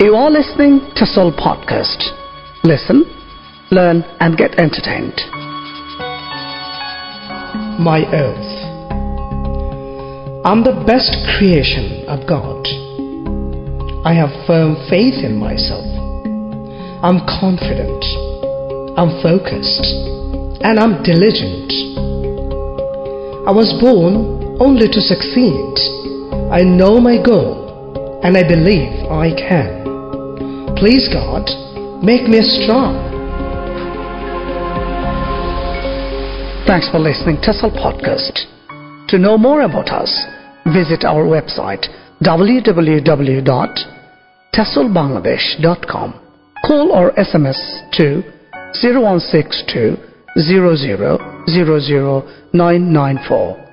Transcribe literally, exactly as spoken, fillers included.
You are listening to Soul Podcast. Listen, learn and get entertained. My oath. I'm the best creation of God. I have firm faith in myself. I'm confident. I'm focused. And I'm diligent. I was born only to succeed. I know my goal and I believe I can. Please God, make me strong. Thanks for listening to Soul Podcast. To know more about us, visit our website w w w dot tesol bangladesh dot com. Call or S M S to zero one six two zero zero zero zero nine nine four.